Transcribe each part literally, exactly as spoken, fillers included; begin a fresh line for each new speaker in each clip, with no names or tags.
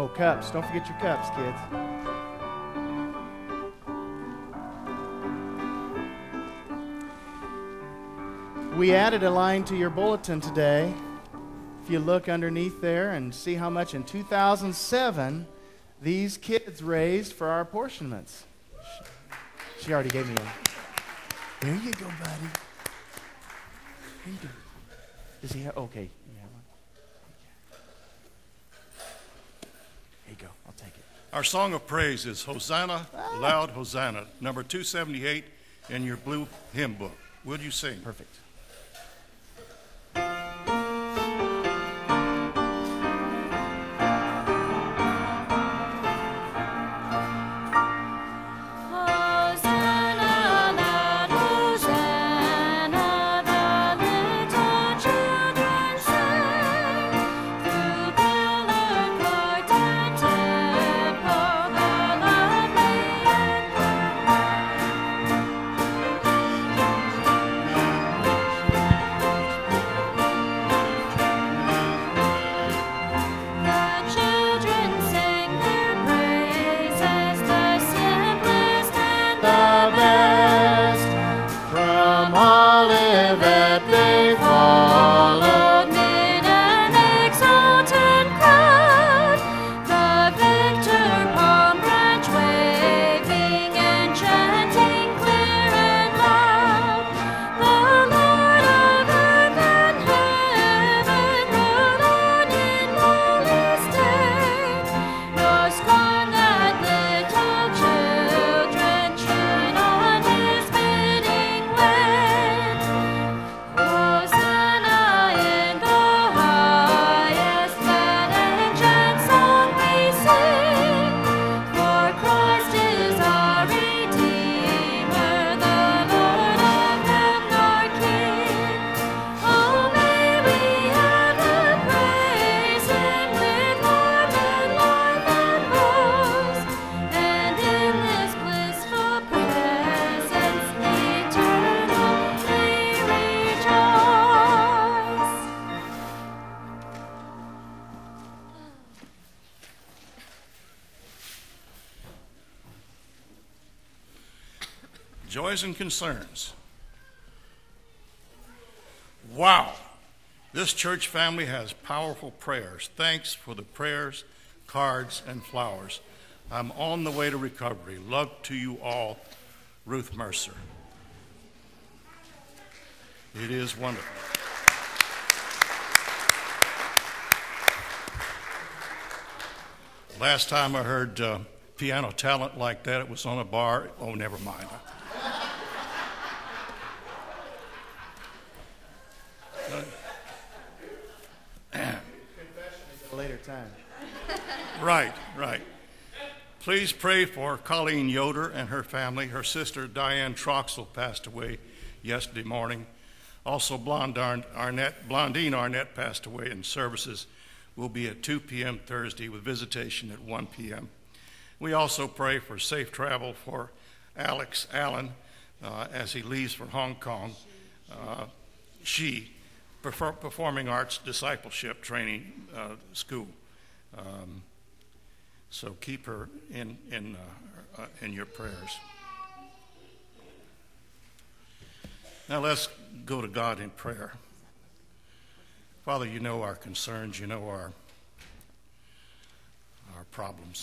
cups. Don't forget your cups, kids. We added a line to your bulletin today. If you look underneath there and see how much in two thousand seven these kids raised for our apportionments. She already gave me one. There you go, buddy. There you go. Does he have? Okay. You have one? Here you go. I'll take it.
Our song of praise is Hosanna, ah. Loud Hosanna, number two seventy-eight in your blue hymn book. Will you sing?
Perfect.
Joys and concerns. Wow. This church family has powerful prayers. Thanks for the prayers, cards, and flowers. I'm on the way to recovery. Love to you all, Ruth Mercer. It is wonderful. Last time I heard uh, piano talent like that, it was on a bar. Oh, never mind.
A later time.
Right, right. Please pray for Colleen Yoder and her family. Her sister Diane Troxel passed away yesterday morning. Also, Blonde Arnett, Blondine Arnett passed away, and services will be at two p.m. Thursday with visitation at one p.m. We also pray for safe travel for Alex Allen uh, as he leaves for Hong Kong. Uh, she Performing Arts Discipleship Training uh, School. Um, so keep her in in uh, uh, in your prayers. Now let's go to God in prayer. Father, you know our concerns, you know our our problems.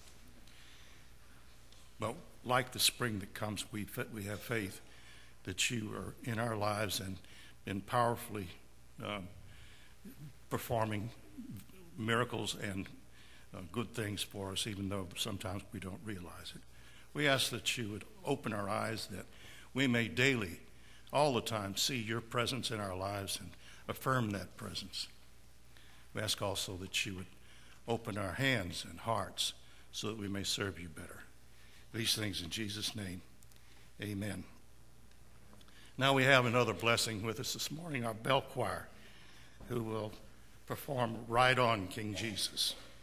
But like the spring that comes, we we have faith that you are in our lives and been powerfully Um, performing miracles and uh, good things for us, even though sometimes we don't realize it. We ask that you would open our eyes, that we may daily, all the time, see your presence in our lives and affirm that presence. We ask also that you would open our hands and hearts so that we may serve you better. These things in Jesus' name, amen. Now we have another blessing with us this morning, our bell choir, who will perform Ride On, King Jesus.